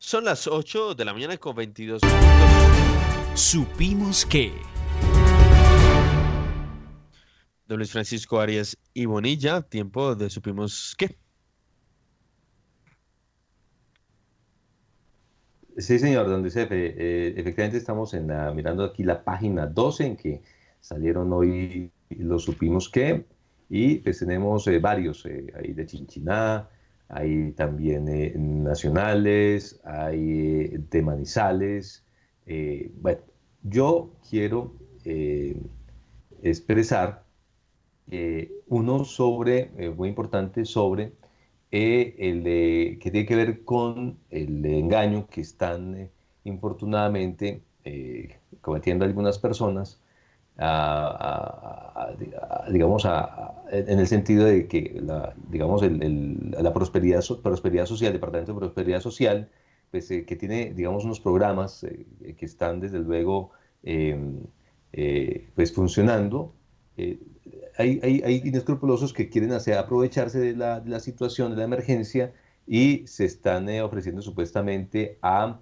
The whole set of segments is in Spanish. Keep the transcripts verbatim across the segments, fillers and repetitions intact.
Son las ocho de la mañana con veintidós minutos. Supimos que... Don Luis Francisco Arias y Bonilla, tiempo de Supimos qué. Sí, señor, don Luis Efe, eh, efectivamente estamos en la, mirando aquí la página doce en que salieron hoy los Supimos que, y pues tenemos eh, varios, eh, hay de Chinchiná, hay también eh, nacionales, hay eh, de Manizales. Eh, bueno, yo quiero eh, expresar eh, uno sobre, eh, muy importante, sobre eh, el de- que tiene que ver con el engaño que están eh, infortunadamente eh, cometiendo algunas personas, a- a- a- a- digamos, a- a- en el sentido de que la, digamos, el- el- la prosperidad, so- prosperidad social, el Departamento de Prosperidad Social, pues, eh, que tiene, digamos, unos programas eh, que están desde luego eh, eh, pues funcionando. eh, hay, hay, hay inescrupulosos que quieren hacer, aprovecharse de la, de la situación, de la emergencia, y se están eh, ofreciendo supuestamente a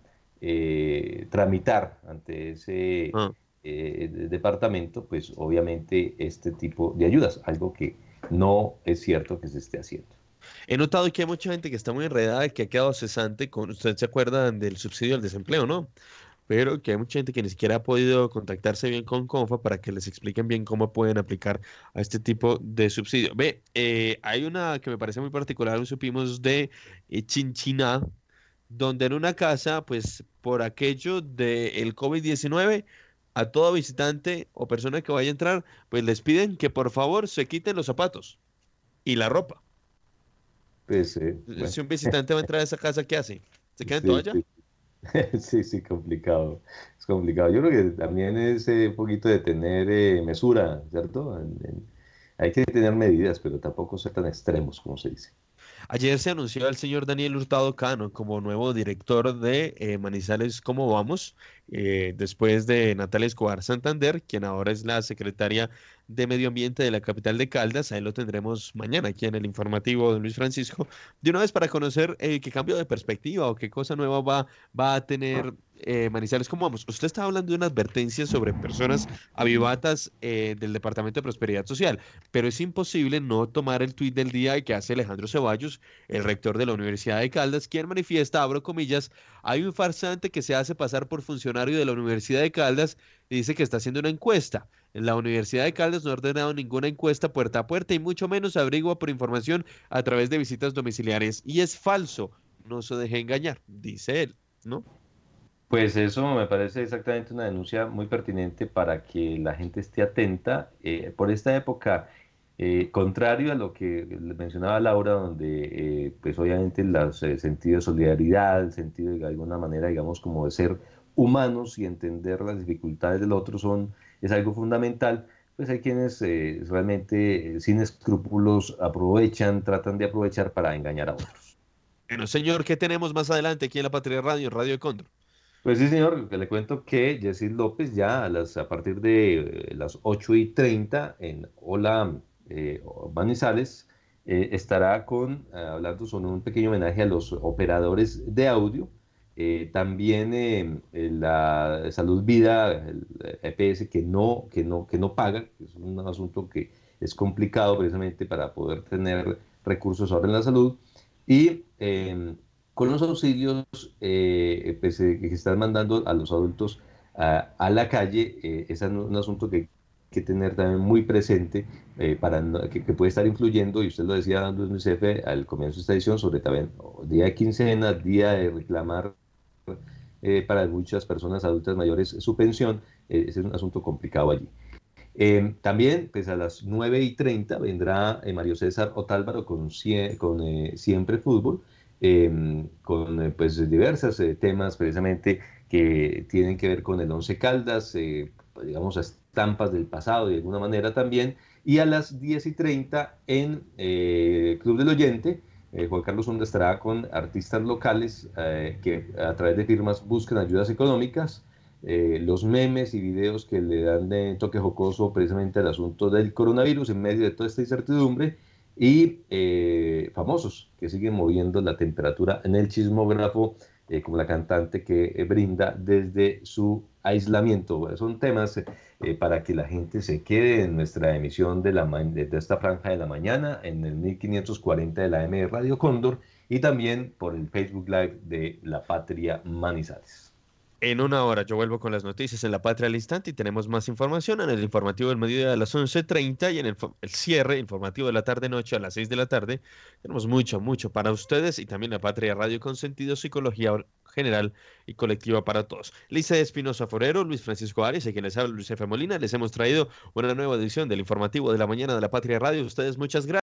eh, tramitar ante ese Ah. eh, de- departamento, pues obviamente este tipo de ayudas, algo que no es cierto que se esté haciendo. He notado que hay mucha gente que está muy enredada, que ha quedado cesante con, ustedes se acuerdan del subsidio al desempleo, ¿no? Pero que hay mucha gente que ni siquiera ha podido contactarse bien con Confa para que les expliquen bien cómo pueden aplicar a este tipo de subsidio. Ve, eh, hay una que me parece muy particular, lo supimos de eh, Chinchiná, donde en una casa, pues por aquello del COVID diecinueve, a todo visitante o persona que vaya a entrar, pues les piden que por favor se quiten los zapatos y la ropa. Pues eh, bueno, Si un visitante va a entrar a esa casa, ¿qué hace? ¿Se queda en sí, toalla? sí, sí, sí, complicado, es complicado. Yo creo que también es eh, un poquito de tener eh, mesura, ¿cierto? En- en- hay que tener medidas, pero tampoco ser tan extremos, como se dice. Ayer se anunció al señor Daniel Hurtado Cano como nuevo director de eh, Manizales ¿Cómo vamos? Eh, después de Natalia Escobar Santander, quien ahora es la secretaria de Medio Ambiente de la capital de Caldas. Ahí lo tendremos mañana aquí en el informativo de Luis Francisco. De una vez para conocer eh, qué cambio de perspectiva o qué cosa nueva va, va a tener eh, Manizales ¿Cómo vamos? Usted estaba hablando de una advertencia sobre personas avivatas eh, del Departamento de Prosperidad Social, pero es imposible no tomar el tuit del día que hace Alejandro Ceballos, el rector de la Universidad de Caldas, quien manifiesta, abro comillas, hay un farsante que se hace pasar por funcionario de la Universidad de Caldas y dice que está haciendo una encuesta. La Universidad de Caldas no ha ordenado ninguna encuesta puerta a puerta y mucho menos averigua por información a través de visitas domiciliares. Y es falso, no se deje engañar, dice él, ¿no? Pues eso me parece exactamente una denuncia muy pertinente para que la gente esté atenta. Eh, por esta época, eh, contrario a lo que le mencionaba Laura, donde eh, pues obviamente los eh, sentido de solidaridad, el sentido de alguna manera, digamos, como de ser humanos y entender las dificultades del otro son, es algo fundamental. Pues hay quienes eh, realmente eh, sin escrúpulos aprovechan, tratan de aprovechar para engañar a otros. Bueno, señor, ¿qué tenemos más adelante aquí en la Patria Radio, en Radio de Cóndor? Pues sí, señor, que le cuento que Yesid López ya a, las, a partir de eh, las ocho y treinta en Hola eh, Manizales eh, estará con, eh, hablando sobre un pequeño homenaje a los operadores de audio. Eh, también eh, eh, la Salud Vida, el E P S, que no, que no, que no paga, que es un asunto que es complicado precisamente para poder tener recursos ahora en la salud. Y eh, con los auxilios eh, pues, eh, que están mandando a los adultos a, a la calle, eh, es un, un asunto que hay que tener también muy presente, eh, para no- que, que puede estar influyendo, y usted lo decía, Luis Mucefe, al comienzo de esta edición, sobre también oh, día de quincena, día de reclamar eh, para muchas personas adultas mayores su pensión. Eh, ese es un asunto complicado allí. Eh, también, pues a las nueve y treinta vendrá eh, Mario César Otálvaro con, cie- con eh, Siempre Fútbol, eh, con eh, pues diversos eh, temas precisamente que tienen que ver con el Once Caldas, eh, digamos, estampas del pasado de alguna manera también. Y a las diez y treinta en eh, Club del Oyente, eh, Juan Carlos Hunda estará con artistas locales eh, que a través de firmas buscan ayudas económicas. Eh, los memes y videos que le dan de toque jocoso precisamente al asunto del coronavirus en medio de toda esta incertidumbre, y eh, famosos que siguen moviendo la temperatura en el chismógrafo eh, como la cantante que eh, brinda desde su aislamiento. Bueno, son temas eh, para que la gente se quede en nuestra emisión de, la de, de esta franja de la mañana, en el mil quinientos cuarenta de la A M de Radio Cóndor y también por el Facebook Live de La Patria Manizales. En una hora yo vuelvo con las noticias en La Patria al Instante y tenemos más información en el informativo del mediodía a las once treinta y en el, el cierre informativo de la tarde-noche a las seis de la tarde. Tenemos mucho, mucho para ustedes y también La Patria Radio con sentido, psicología general y colectiva para todos. Lisa Espinosa Forero, Luis Francisco Arias, y quien les habla Luis F. Molina, les hemos traído una nueva edición del informativo de la mañana de La Patria Radio. Ustedes muchas gracias.